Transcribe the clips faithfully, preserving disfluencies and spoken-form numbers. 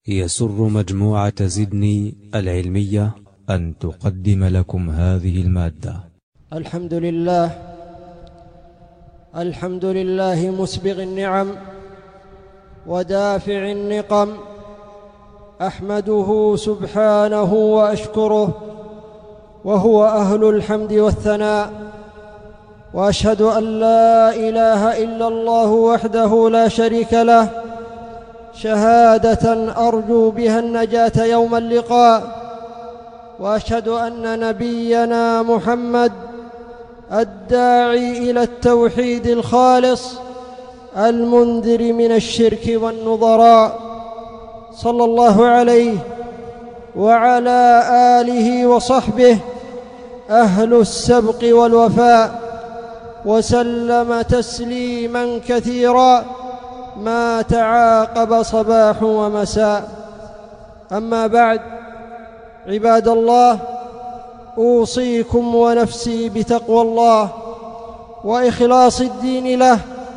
يسر مجموعة زدني العلمية أن تقدم لكم هذه المادة. الحمد لله الحمد لله مسبغ النعم ودافع النقم، أحمده سبحانه وأشكره وهو أهل الحمد والثناء، وأشهد أن لا إله إلا الله وحده لا شريك له شهادة أرجو بها النجاة يوم اللقاء، وأشهد أن نبينا محمد الداعي إلى التوحيد الخالص المنذر من الشرك والنظراء، صلى الله عليه وعلى آله وصحبه أهل السبق والوفاء، وسلم تسليما كثيرا ما تعاقب صباح ومساء. أما بعد، عباد الله، أوصيكم ونفسي بتقوى الله وإخلاص الدين له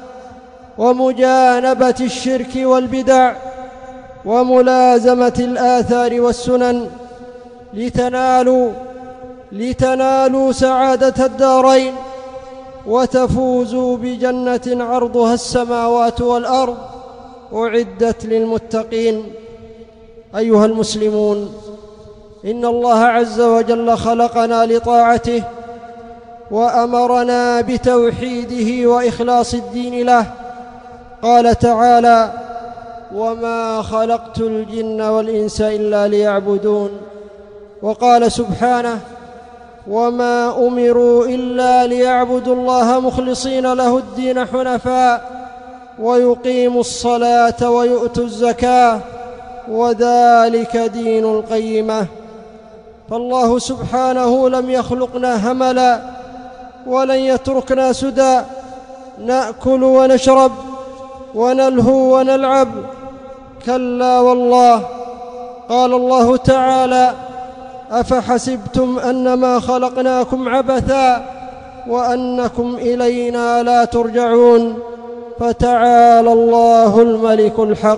ومجانبة الشرك والبدع وملازمة الآثار والسنن لتنالوا لتنالوا سعادة الدارين وتفوزوا بجنة عرضها السماوات والأرض أعدت للمتقين. أيها المسلمون، إن الله عز وجل خلقنا لطاعته وأمرنا بتوحيده وإخلاص الدين له. قال تعالى: وما خلقت الجن والإنس إلا ليعبدون. وقال سبحانه: وما أمروا إلا ليعبدوا الله مخلصين له الدين حنفاء ويقيموا الصلاة ويؤتوا الزكاة وذلك دين القيمة. فالله سبحانه لم يخلقنا هملا ولن يتركنا سدى نأكل ونشرب ونلهو ونلعب، كلا والله. قال الله تعالى: أفحسبتم أنما خلقناكم عبثا وأنكم إلينا لا ترجعون، فتعالى الله الملك الحق.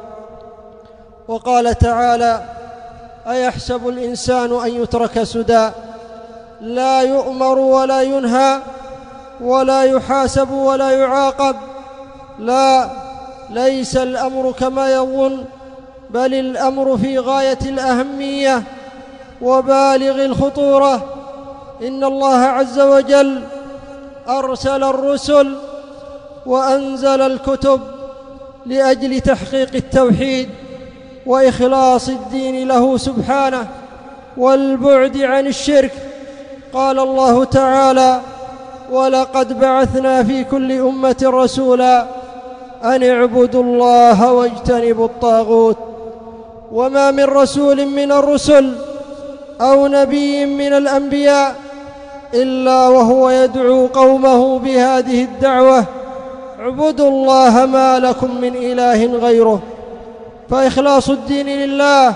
وقال تعالى: أيحسب الإنسان أن يترك سدى لا يؤمر ولا ينهى ولا يحاسب ولا يعاقب؟ لا، ليس الأمر كما يظن، بل الأمر في غاية الأهمية وبالغ الخطورة. إن الله عز وجل أرسل الرسل وأنزل الكتب لأجل تحقيق التوحيد وإخلاص الدين له سبحانه والبعد عن الشرك. قال الله تعالى: ولقد بعثنا في كل أمة رسولا أن اعبدوا الله واجتنبوا الطاغوت. وما من رسول من الرسل أو نبي من الأنبياء إلا وهو يدعو قومه بهذه الدعوة: اعبدوا الله ما لكم من إله غيره. فإخلاص الدين لله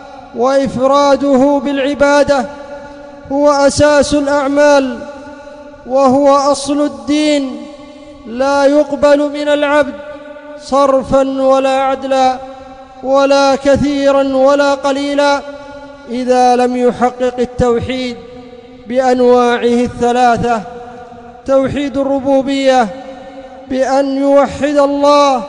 وإفراده بالعبادة هو أساس الأعمال وهو أصل الدين، لا يقبل من العبد صرفا ولا عدلا ولا كثيرا ولا قليلا إذا لم يحقق التوحيد بأنواعه الثلاثة: توحيد الربوبية بأن يوحد الله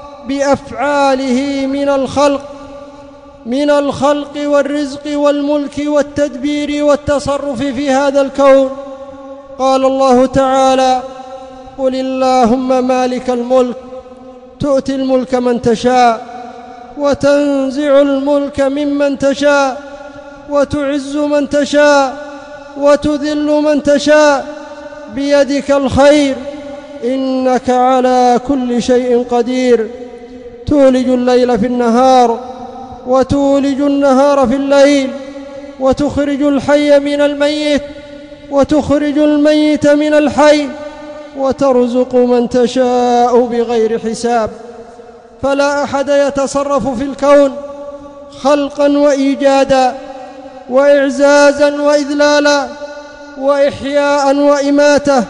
بأفعاله من الخلق من الخلق والرزق والملك والتدبير والتصرف في هذا الكون. قال الله تعالى: قل اللهم مالك الملك تؤتي الملك من تشاء وتنزع الملك ممن تشاء وتعز من تشاء وتذل من تشاء بيدك الخير إنك على كل شيء قدير. تولج الليل في النهار وتولج النهار في الليل وتخرج الحي من الميت وتخرج الميت من الحي وترزق من تشاء بغير حساب. فلا أحد يتصرف في الكون خلقا وإيجادا وإعزازا وإذلالا وإحياء وإماتة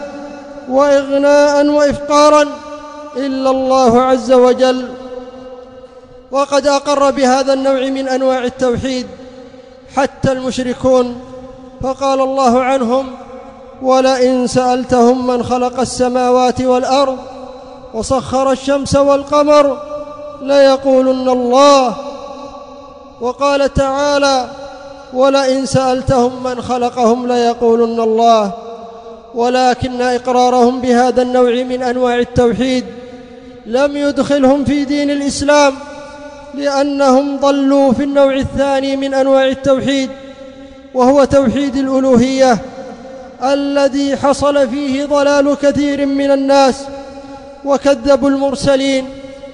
وإغناء وإفقارا إلا الله عز وجل. وقد أقر بهذا النوع من أنواع التوحيد حتى المشركون، فقال الله عنهم: ولئن سألتهم من خلق السماوات والأرض وسخر الشمس والقمر ليقولن الله. وقال تعالى: ولئن سألتهم من خلقهم ليقولن الله. ولكن إقرارهم بهذا النوع من أنواع التوحيد لم يدخلهم في دين الإسلام، لأنهم ضلوا في النوع الثاني من أنواع التوحيد، وهو توحيد الألوهية، الذي حصل فيه ضلال كثير من الناس وكذبوا المرسلين.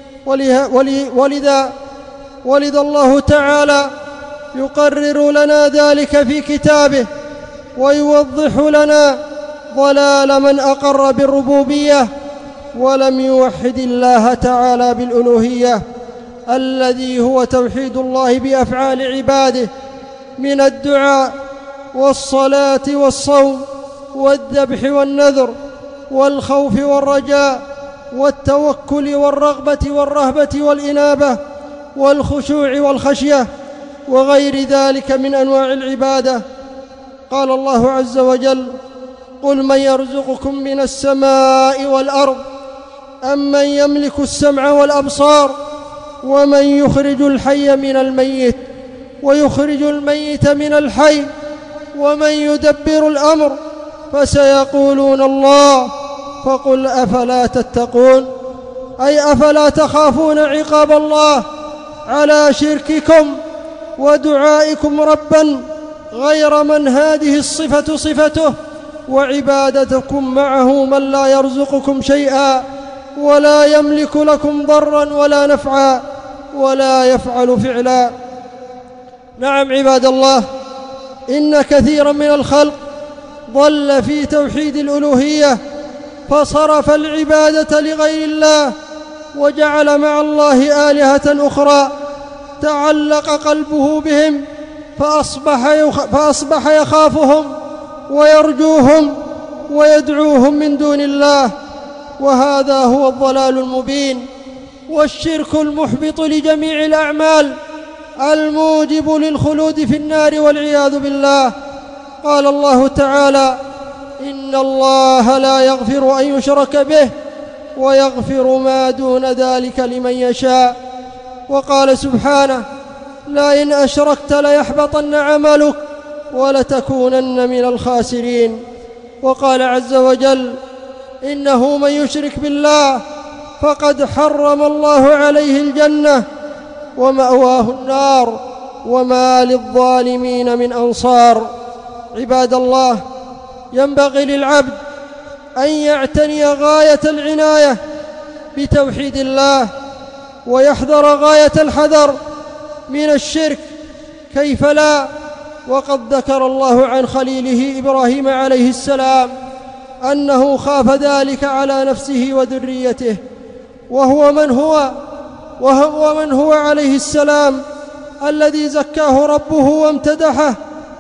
ولذا ولذا الله تعالى يقرر لنا ذلك في كتابه، ويوضح لنا ضلال من أقر بالربوبية ولم يوحد الله تعالى بالألوهية، الذي هو توحيد الله بأفعال عباده من الدعاء والصلاة والصوم والذبح والنذر والخوف والرجاء والتوكل والرغبة والرهبة والإنابة والخشوع والخشية وغير ذلك من أنواع العبادة. قال الله عز وجل: قل من يرزقكم من السماء والأرض أمن يملك السمع والأبصار ومن يخرج الحي من الميت ويخرج الميت من الحي ومن يدبر الأمر فسيقولون الله فقل أفلا تتقون، أي أفلا تخافون عقاب الله على شرككم ودعائكم ربا غير من هذه الصفة صفته، وعبادتكم معه من لا يرزقكم شيئا ولا يملك لكم ضرا ولا نفعا ولا يفعل فعلا. نعم عباد الله، إن كثيرا من الخلق ضل في توحيد الألوهية، فصرف العبادة لغير الله وجعل مع الله آلهة أخرى تعلق قلبه بهم، فأصبح, يخ... فأصبح يخافهم ويرجوهم ويدعوهم من دون الله، وهذا هو الضلال المبين والشرك المحبط لجميع الأعمال الموجب للخلود في النار والعياذ بالله. قال الله تعالى: إن الله لا يغفر أن يشرك به ويغفر ما دون ذلك لمن يشاء. وقال سبحانه: لئن أشركت ليحبطن عملك ولتكونن من الخاسرين. وقال عز وجل: إنه من يشرك بالله فقد حرم الله عليه الجنة ومأواه النار وما للظالمين من أنصار. عباد الله، ينبغي للعبد أن يعتني غاية العناية بتوحيد الله ويحذر غاية الحذر من الشرك، كيف لا، وقد ذكر الله عن خليله إبراهيم عليه السلام أنه خاف ذلك على نفسه وذريته، وهو من هو وهو من هو عليه السلام الذي زكاه ربه وامتدحه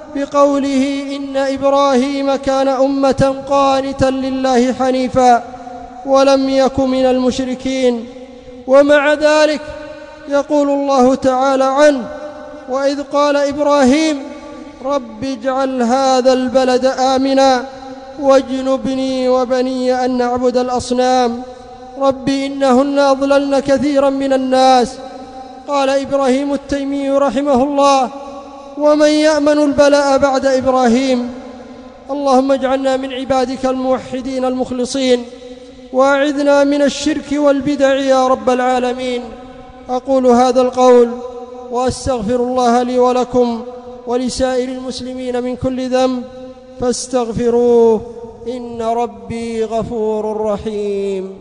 بقوله: إن إبراهيم كان أمة قانتا لله حنيفا ولم يك من المشركين. ومع ذلك يقول الله تعالى عنه: وإذ قال إبراهيم رب اجعل هذا البلد آمنا واجنبني وبني أن نعبد الأصنام رب إنهن أضللن كثيرا من الناس. قال إبراهيم التيمي رحمه الله: ومن يأمن البلاء بعد إبراهيم؟ اللهم اجعلنا من عبادك الموحدين المخلصين، وأعذنا من الشرك والبدع يا رب العالمين. أقول هذا القول وأستغفر الله لي ولكم ولسائر المسلمين من كل ذنب فاستغفروه إن ربي غفور رحيم.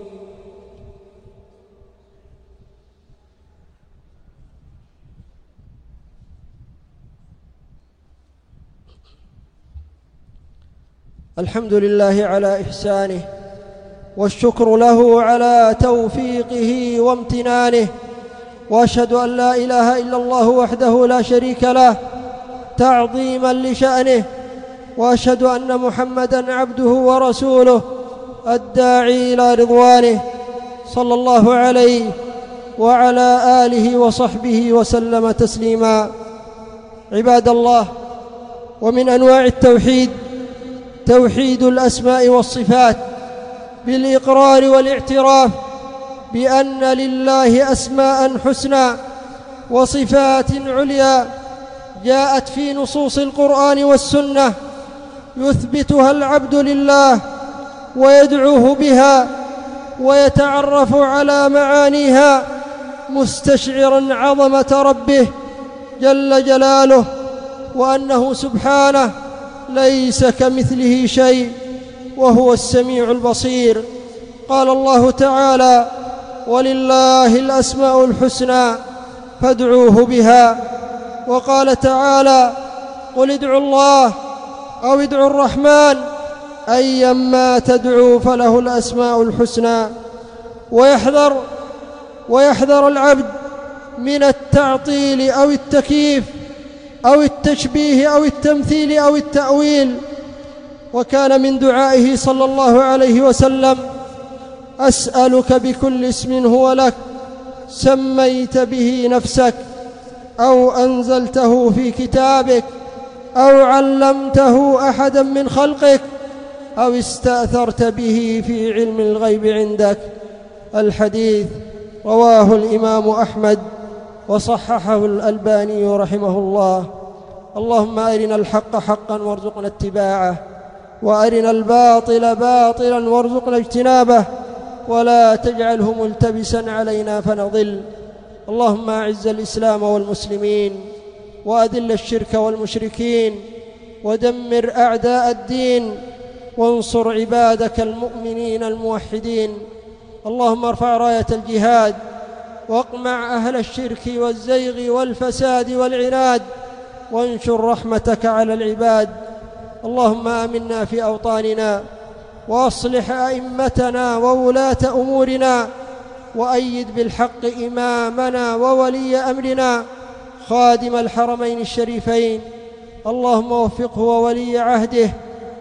الحمد لله على إحسانه، والشكر له على توفيقه وامتنانه، وأشهد أن لا إله إلا الله وحده لا شريك له تعظيما لشأنه، وأشهد أن محمدًا عبده ورسوله الداعي إلى رضوانه، صلى الله عليه وعلى آله وصحبه وسلم تسليما. عباد الله، ومن أنواع التوحيد توحيد الأسماء والصفات بالإقرار والاعتراف بأن لله أسماء حسنى وصفات عليا جاءت في نصوص القرآن والسنة يثبتها العبد لله ويدعوه بها ويتعرف على معانيها مستشعرا عظمة ربه جل جلاله، وأنه سبحانه ليس كمثله شيء وهو السميع البصير. قال الله تعالى: ولله الأسماء الحسنى فادعوه بها. وقال تعالى: قل ادعوا الله أو ادعوا الرحمن أيما تدعوا فله الأسماء الحسنى. ويحذر ويحذر العبد من التعطيل أو التكييف أو التشبيه أو التمثيل أو التأويل. وكان من دعائه صلى الله عليه وسلم: أسألك بكل اسم هو لك سميت به نفسك أو أنزلته في كتابك أو علمته أحدا من خلقك أو استأثرت به في علم الغيب عندك. الحديث رواه الإمام أحمد وصححه الألباني رحمه الله. اللهم أرنا الحق حقا وارزقنا اتباعه، وأرنا الباطل باطلا وارزقنا اجتنابه، ولا تجعله ملتبسا علينا فنضل. اللهم أعز الإسلام والمسلمين، وأذل الشرك والمشركين، ودمر أعداء الدين، وانصر عبادك المؤمنين الموحدين. اللهم ارفع راية الجهاد، واقمع أهل الشرك والزيغ والفساد والعناد، وانشر رحمتك على العباد. اللهم آمنا في أوطاننا، وأصلح أئمتنا وولاة أمورنا، وأيد بالحق إمامنا وولي أمرنا خادم الحرمين الشريفين. اللهم وفقه وولي عهده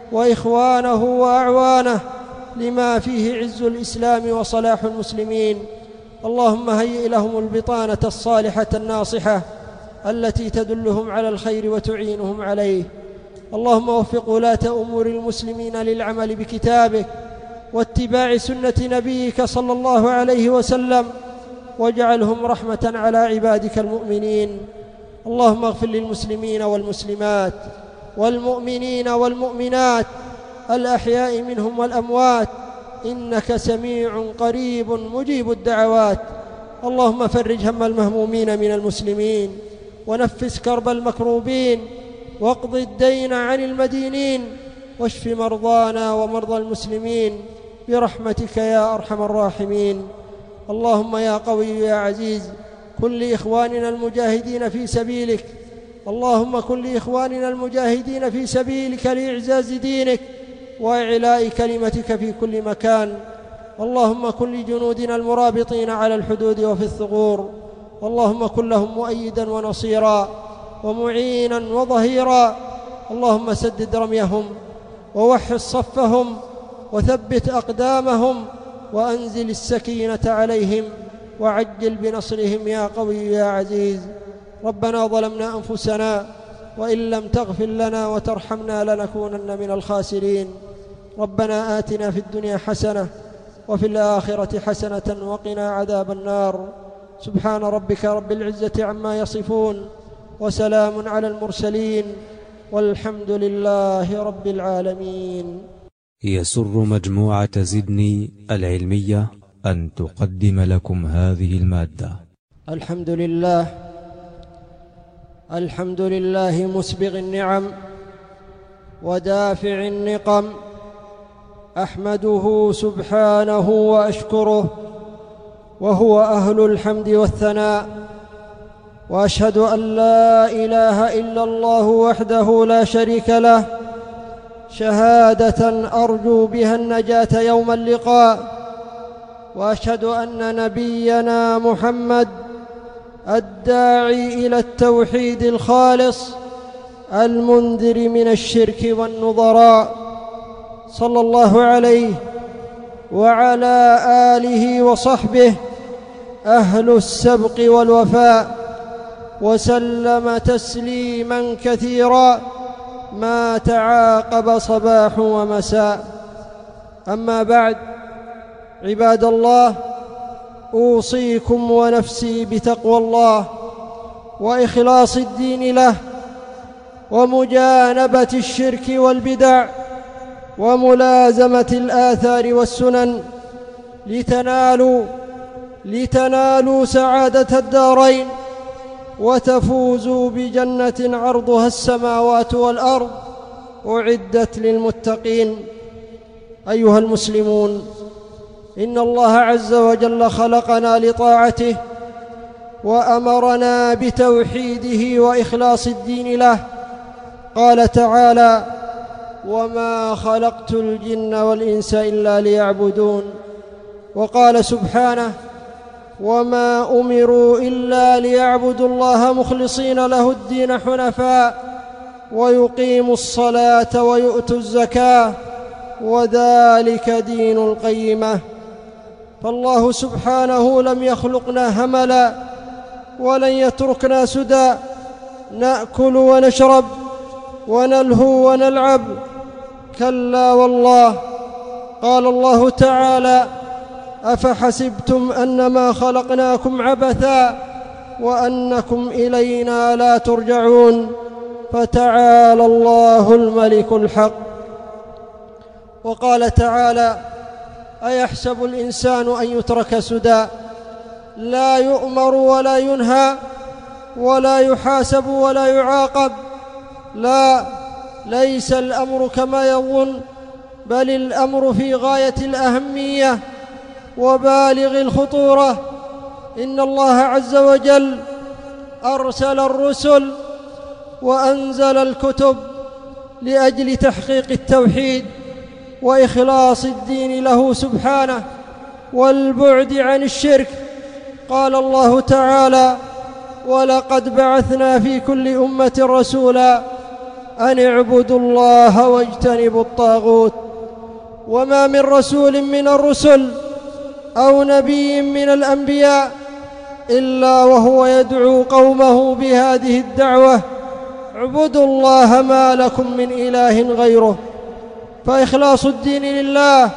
وإخوانه وأعوانه لما فيه عز الإسلام وصلاح المسلمين. اللهم هيئ لهم البطانة الصالحة الناصحة التي تدلهم على الخير وتعينهم عليه. اللهم وفق ولاة أمور المسلمين للعمل بكتابك واتباع سنة نبيك صلى الله عليه وسلم، واجعلهم رحمة على عبادك المؤمنين. اللهم اغفر للمسلمين والمسلمات والمؤمنين والمؤمنات الأحياء منهم والأموات، إنك سميع قريب مجيب الدعوات. اللهم فرج هم المهمومين من المسلمين، ونفس كرب المكروبين، واقض الدين عن المدينين، واشف مرضانا ومرضى المسلمين برحمتك يا أرحم الراحمين. اللهم يا قوي يا عزيز كن لإخواننا المجاهدين في سبيلك، اللهم كن لإخواننا المجاهدين في سبيلك لإعزاز دينك وإعلاء كلمتك في كل مكان. اللهم كن لجنودنا المرابطين على الحدود وفي الثغور، اللهم كن لهم مؤيدا ونصيرا ومعينا وظهيرا. اللهم سدد رميهم ووحد صفهم وثبت أقدامهم، وأنزل السكينة عليهم وعجل بنصرهم يا قوي يا عزيز. ربنا ظلمنا أنفسنا وإن لم تغفر لنا وترحمنا لنكونن من الخاسرين. ربنا آتنا في الدنيا حسنة وفي الآخرة حسنة وقنا عذاب النار. سبحان ربك رب العزة عما يصفون، وسلام على المرسلين، والحمد لله رب العالمين. يسر مجموعة زدني العلمية أن تقدم لكم هذه المادة. الحمد لله الحمد لله مسبغ النعم ودافع النقم، أحمده سبحانه وأشكره، وهو أهل الحمد والثناء. وأشهد أن لا إله إلا الله وحده لا شريك له، شهادة أرجو بها النجاة يوم اللقاء. وأشهد أن نبينا محمد الداعي إلى التوحيد الخالص المنذر من الشرك والنظراء، صلى الله عليه وعلى آله وصحبه أهل السبق والوفاء، وسلم تسليما كثيرا ما تعاقب صباح ومساء. أما بعد، عباد الله، أوصيكم ونفسي بتقوى الله وإخلاص الدين له، ومجانبة الشرك والبدع، وملازمة الآثار والسنن، لتنالوا لتنالوا سعادة الدارين، وتفوزوا بجنة عرضها السماوات والأرض، أعدت للمتقين. أيها المسلمون، إن الله عز وجل خلقنا لطاعته، وأمرنا بتوحيده وإخلاص الدين له. قال تعالى: وما خلقت الجن والإنس إلا ليعبدون. وقال سبحانه: وما أمروا إلا ليعبدوا الله مخلصين له الدين حنفاء ويقيموا الصلاة ويؤتوا الزكاة وذلك دين القيمة. فالله سبحانه لم يخلقنا هملا، ولن يتركنا سدى نأكل ونشرب ونلهو ونلعب، كلا والله. قال الله تعالى: أفحسبتم أنما خلقناكم عبثا وأنكم إلينا لا ترجعون، فتعالى الله الملك الحق. وقال تعالى: أيحسب الإنسان أن يترك سدى، لا يؤمر ولا ينهى ولا يحاسب ولا يعاقب؟ لا، ليس الأمر كما يظن، بل الأمر في غاية الأهمية وبالغ الخطورة. إن الله عز وجل أرسل الرسل وأنزل الكتب لأجل تحقيق التوحيد وإخلاص الدين له سبحانه والبعد عن الشرك. قال الله تعالى: ولقد بعثنا في كل أمة رسولا أن اعبدوا الله واجتنبوا الطاغوت. وما من رسول من الرسل أو نبي من الأنبياء إلا وهو يدعو قومه بهذه الدعوة: اعبدوا الله ما لكم من إله غيره. فإخلاص الدين لله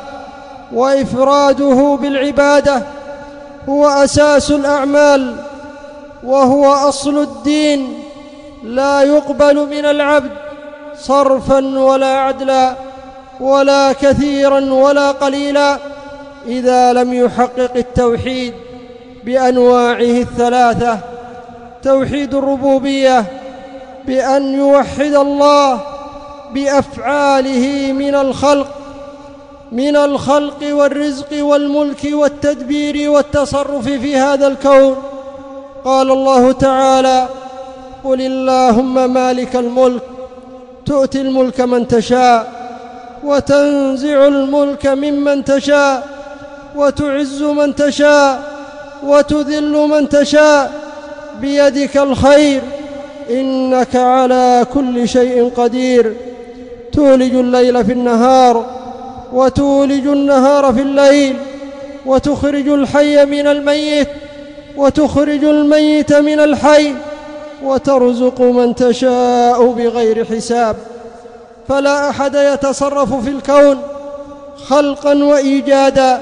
وإفراده بالعبادة هو أساس الأعمال، وهو أصل الدين، لا يقبل من العبد صرفا ولا عدلا، ولا كثيرا ولا قليلا، إذا لم يحقق التوحيد بأنواعه الثلاثة: توحيد الربوبية بأن يوحد الله بأفعاله من الخلق من الخلق والرزق والملك والتدبير والتصرف في هذا الكون. قال الله تعالى: قل اللهم مالك الملك تؤتي الملك من تشاء وتنزع الملك ممن تشاء وتعز من تشاء وتذل من تشاء بيدك الخير إنك على كل شيء قدير. تولج الليل في النهار وتولج النهار في الليل، وتخرج الحي من الميت وتخرج الميت من الحي، وترزق من تشاء بغير حساب. فلا أحد يتصرف في الكون خلقا وإيجادا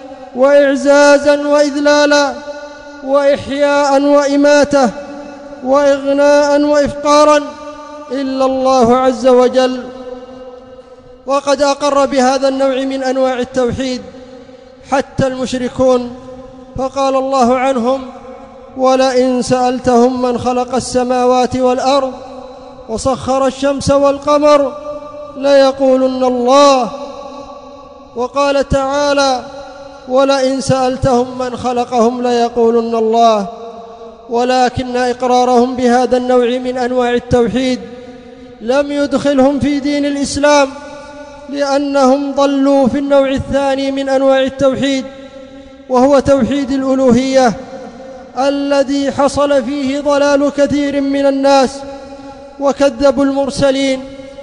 وإعزازا وإذلالا وإحياء وإماتة وإغناء وإفقارا إلا الله عز وجل. وقد أقر بهذا النوع من أنواع التوحيد حتى المشركون، فقال الله عنهم: ولئن سألتهم من خلق السماوات والأرض وسخر الشمس والقمر ليقولن الله. وقال تعالى: ولئن سألتهم من خلقهم ليقولن الله. ولكن إقرارهم بهذا النوع من أنواع التوحيد لم يدخلهم في دين الإسلام، لأنهم ضلوا في النوع الثاني من أنواع التوحيد، وهو توحيد الألوهية، الذي حصل فيه ضلال كثير من الناس وكذبوا المرسلين.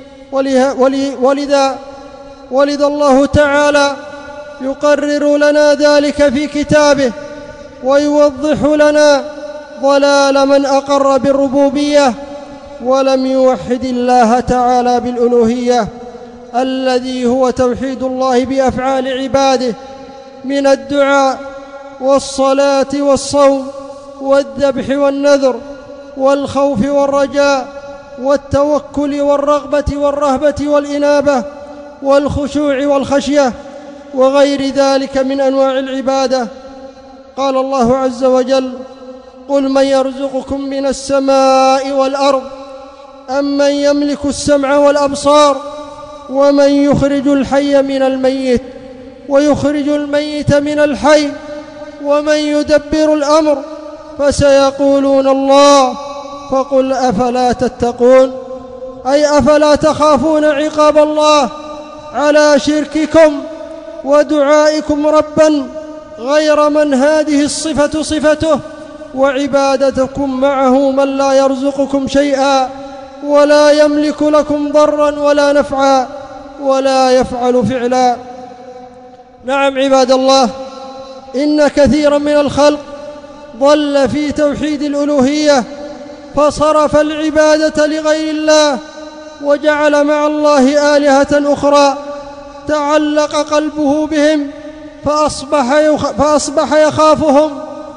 ولذا ولذا الله تعالى يقرر لنا ذلك في كتابه، ويوضح لنا ضلال من أقر بالربوبية ولم يوحد الله تعالى بالألوهية، الذي هو توحيد الله بأفعال عباده من الدعاء والصلاة والصوم والذبح والنذر والخوف والرجاء والتوكل والرغبة والرهبة والإنابة والخشوع والخشية وغير ذلك من أنواع العبادة. قال الله عز وجل: قل من يرزقكم من السماء والأرض أمن يملك السمع والأبصار ومن يخرج الحي من الميت ويخرج الميت من الحي ومن يدبر الأمر فسيقولون الله فقل أفلا تتقون، أي أفلا تخافون عقاب الله على شرككم ودعائكم ربا غير من هذه الصفة صفته وعبادتكم معه من لا يرزقكم شيئا ولا يملك لكم ضرا ولا نفعا ولا يفعل فعلا. نعم عباد الله، إن كثيرا من الخلق ضل في توحيد الألوهية فصرف العبادة لغير الله وجعل مع الله آلهة أخرى تعلق قلبه بهم فأصبح, يخ... فأصبح يخافهم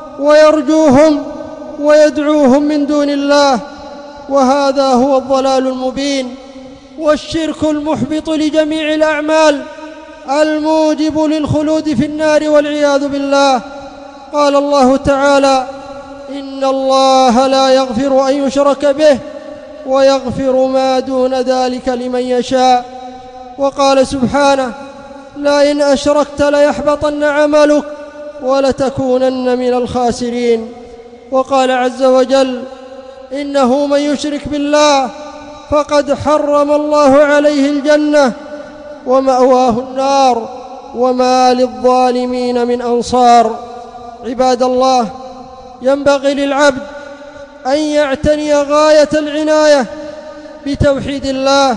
ويرجوهم ويدعوهم من دون الله، وهذا هو الضلال المبين والشرك المحبط لجميع الأعمال الموجب للخلود في النار والعياذ بالله. قال الله تعالى: إن الله لا يغفر أن يشرك به ويغفر ما دون ذلك لمن يشاء. وقال سبحانه: لئن أشركت ليحبطن عملك ولتكونن من الخاسرين. وقال عز وجل: إنه من يشرك بالله فقد حرم الله عليه الجنة ومأواه النار وما للظالمين من أنصار. عباد الله، ينبغي للعبد أن يعتني غاية العناية بتوحيد الله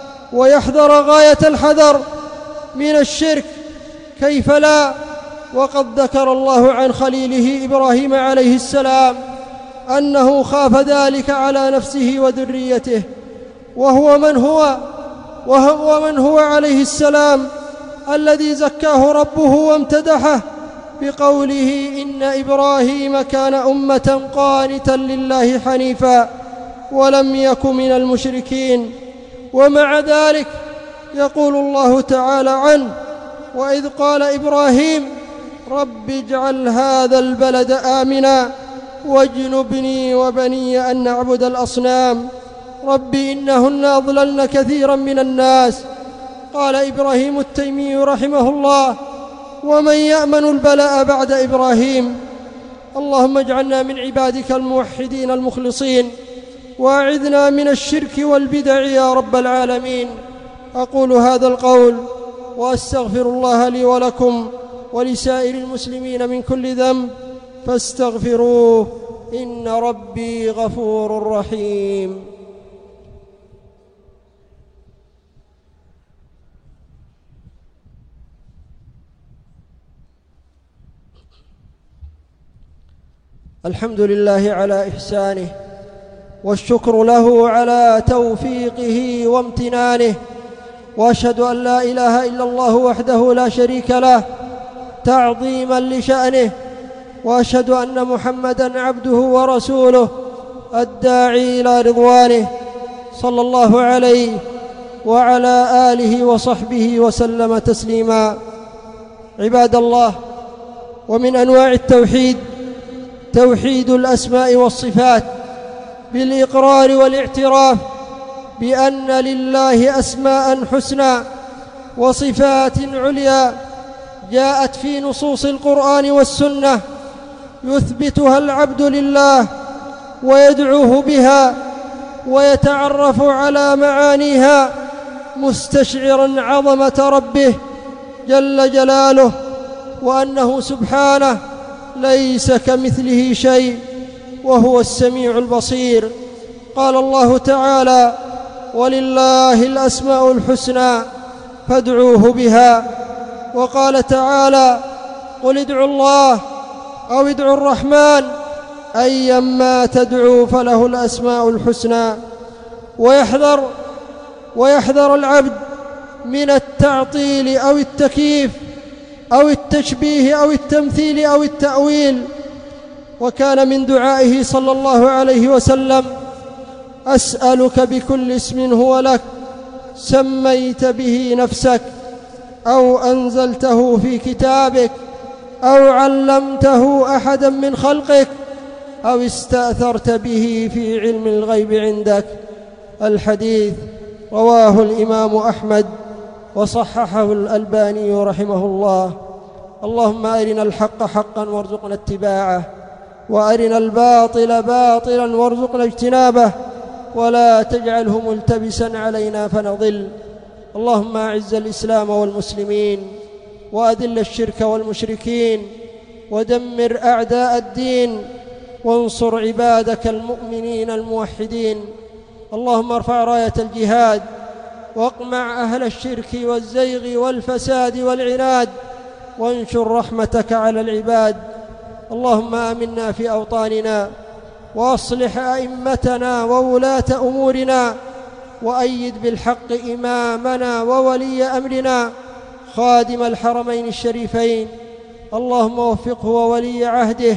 ويحذر غاية الحذر من الشرك، كيف لا وقد ذكر الله عن خليله إبراهيم عليه السلام أنه خاف ذلك على نفسه وذريته، وهو من هو وهو من هو عليه السلام الذي زكاه ربه وامتدحه بقوله: إن إبراهيم كان أمة قانتا لله حنيفا ولم يك من المشركين. ومع ذلك يقول الله تعالى عنه: وإذ قال إبراهيم رب اجعل هذا البلد آمنا واجنبني وبني أن نعبد الأصنام رب إنهن أضللن كثيرا من الناس. قال إبراهيم التيمي رحمه الله: ومن يأمن البلاء بعد إبراهيم؟ اللهم اجعلنا من عبادك الموحدين المخلصين وأعذنا من الشرك والبدع يا رب العالمين. أقول هذا القول وأستغفر الله لي ولكم ولسائر المسلمين من كل ذنب فاستغفروه إن ربي غفور رحيم. الحمد لله على إحسانه والشكر له على توفيقه وامتنانه، وأشهد أن لا إله إلا الله وحده لا شريك له تعظيما لشأنه، وأشهد أن محمدًا عبده ورسوله الداعي إلى رضوانه صلى الله عليه وعلى آله وصحبه وسلم تسليما. عباد الله، ومن أنواع التوحيد توحيد الأسماء والصفات بالإقرار والاعتراف بأن لله أسماء حسنى وصفات عليا جاءت في نصوص القرآن والسنة يثبتها العبد لله ويدعوه بها ويتعرف على معانيها مستشعرا عظمة ربه جل جلاله، وأنه سبحانه ليس كمثله شيء وهو السميع البصير. قال الله تعالى: ولله الأسماء الحسنى فادعوه بها. وقال تعالى: قل ادعوا الله أو ادعوا الرحمن أيما تدعوا فله الأسماء الحسنى. ويحذر ويحذر العبد من التعطيل أو التكييف أو التشبيه أو التمثيل أو التأويل. وكان من دعائه صلى الله عليه وسلم: أسألك بكل اسم هو لك سميت به نفسك أو أنزلته في كتابك أو علمته أحدا من خلقك أو استأثرت به في علم الغيب عندك. الحديث رواه الإمام أحمد وصححه الألباني رحمه الله. اللهم أرنا الحق حقا وارزقنا اتباعه، وأرنا الباطل باطلا وارزقنا اجتنابه، ولا تجعله ملتبسا علينا فنضل. اللهم أعز الإسلام والمسلمين، وأذل الشرك والمشركين، ودمر أعداء الدين، وانصر عبادك المؤمنين الموحدين. اللهم ارفع راية الجهاد، واقمع أهل الشرك والزيغ والفساد والعناد، وانشر رحمتك على العباد. اللهم آمنا في أوطاننا، وأصلح أئمتنا وولاة أمورنا، وأيد بالحق إمامنا وولي أمرنا خادم الحرمين الشريفين. اللهم وفقه وولي عهده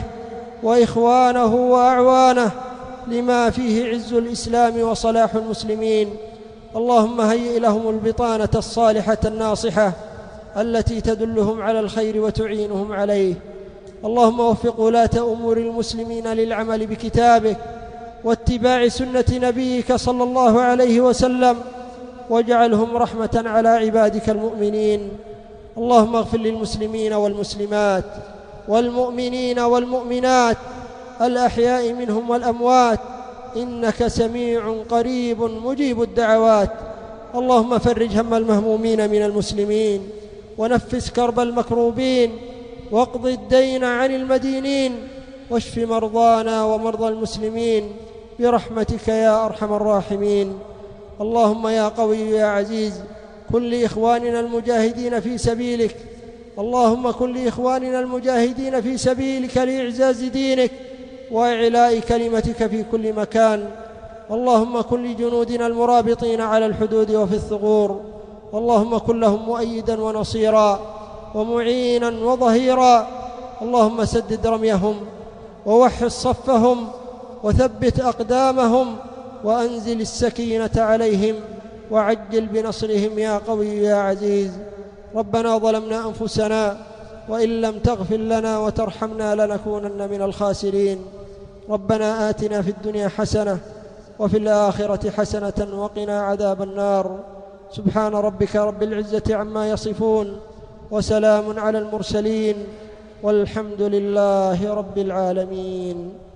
وإخوانه وأعوانه لما فيه عز الإسلام وصلاح المسلمين. اللهم هيئ لهم البطانة الصالحة الناصحة التي تدلهم على الخير وتعينهم عليه. اللهم وفق ولاة أمور المسلمين للعمل بكتابك واتباع سنة نبيك صلى الله عليه وسلم، واجعلهم رحمة على عبادك المؤمنين. اللهم اغفر للمسلمين والمسلمات والمؤمنين والمؤمنات الأحياء منهم والأموات، إنك سميع قريب مجيب الدعوات. اللهم فرج هم المهمومين من المسلمين، ونفس كرب المكروبين، واقض الدين عن المدينين، واشف مرضانا ومرضى المسلمين برحمتك يا أرحم الراحمين. اللهم يا قوي يا عزيز كن لإخواننا المجاهدين في سبيلك، اللهم كن لإخواننا المجاهدين في سبيلك لإعزاز دينك وإعلاء كلمتك في كل مكان. اللهم كن لجنودنا المرابطين على الحدود وفي الثغور، اللهم كن لهم مؤيدا ونصيرا ومعينا وظهيرا. اللهم سدد رميهم ووحد صفهم وثبت أقدامهم، وأنزل السكينة عليهم وعجل بنصرهم يا قوي يا عزيز. ربنا ظلمنا أنفسنا، وإن لم تغفر لنا وترحمنا لنكونن من الخاسرين. ربنا آتنا في الدنيا حسنة وفي الآخرة حسنة وقنا عذاب النار. سبحان ربك رب العزة عما يصفون، وسلام على المرسلين، والحمد لله رب العالمين.